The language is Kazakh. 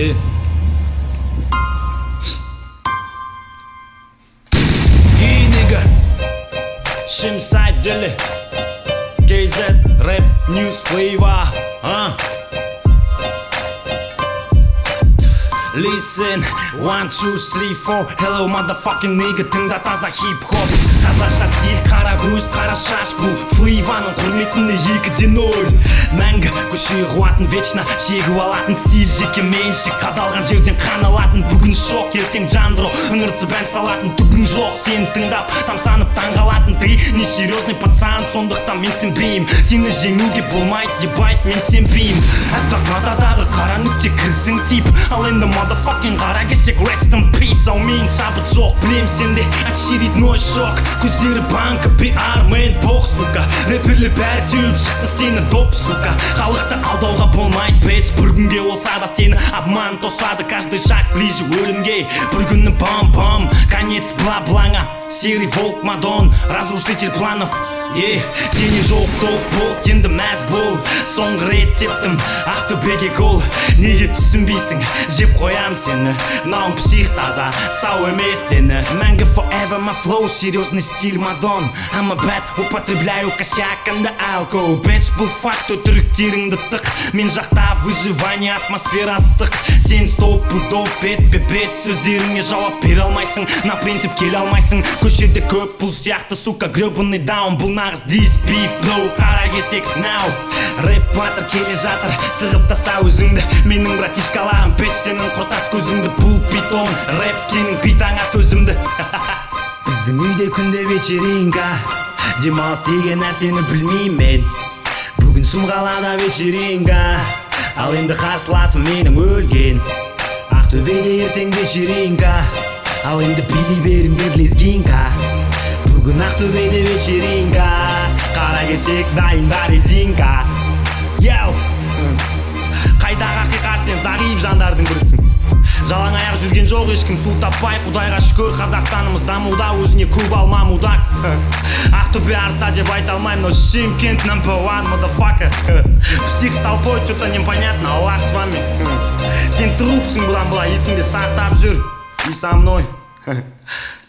Yeah. Hey nigga, Shimside Dilly, KZ Rap News Flavor, Listen, 1, 2, 3, 4. Hello motherfucking nigga, тыңда таза хип-хоп. Қазақша стиль, қара көз, қара шаш. Бұл флейваның құрметіне 2-0. Мәңгі көше қуатын вечно, шегіп алатын стиль жеке меншік. Қадалған жерден қан алатын бүгін шок, ертең жандро ыңырсып ән салатын түгін жоқ. Сені тыңдап тамсанып таңғалатын. Ты несерьезный пацан, сондықтан мен сенбеймін. Сені жеңуге болмайды, ебайт, мен сенбеймін. Әппақ матадағы қара нүкте кірсің тип. Ал енді motherfucking қара кесек rest in peace. Ау мен шабыт жоқ, білем сенде очередной шок. Көздері банка, пиар, мен бог, сука. Рэперлер бәрі теуіп шықты сені доп, сука. Халықты алдауға болмайды, бэч. Бір күнге олса да сені обман тосады. Каждый шаг ближе өлімге. Бір күні бам-бам, конец бла-блаңа. Серый волк Мадон, разрушитель планов. Сені жоқ толқ бол, енді мәз бол. Соңғы рет теттім Ақтөбеге гол. Неге түсінбейсің, жеп қоям сені. Мынауың псих таза, сау емес дені. Мәңгі forever my flow, серьезный стиль Мадон. I'm a bad, употребляю косяк and alcohol. Бэч, бұл факт, өтіріктеріңді тық. Мен жақта выживание, атмосфера ыстық. Сен стоп-пудоп, бет-бе-бет. Сөздеріңе жауап бере алмайсың, на принцип келе алмайсың. Көшеде көп бұл сияқты, сука, гребаный даун. Бұл нағыз this beef blow, қара кесек now. Рэп батыр келе жатыр, тығып таста өзіңді. Менің братишкаларым пэч, сенің құртат көзіңді. Бұл питон, рэп сенің питаңа төзімді. Біздің үйде күнде вечеринка, демалыс деген нәрсені білмеймін. Бүгін Шымқалада вечеринка, ал енді қарсыласым менің өлген. Ақтөбеде ертең вечеринка, ал енді билей беріңдер лезгинка. Бүгін Ақтөбеде вечеринка, қара кесек дайында резинка. Йоу, қайдағы ақиқат, сен зағип жандардың бірісің. Жалаң аяқ жүрген жоқ ешкім, су таппай, құдайға шүкір. Қазақстанымыз дамуда, өзіне көп алма мудак. Ақтөбе артта деп айта алмаймын, но Шымкент number one, motherfucker. Псих с толпой, что-то непонятно, Аллах с вами. Сен трупсың бұдан бұла, есіңде сақтап жүр, и со мной.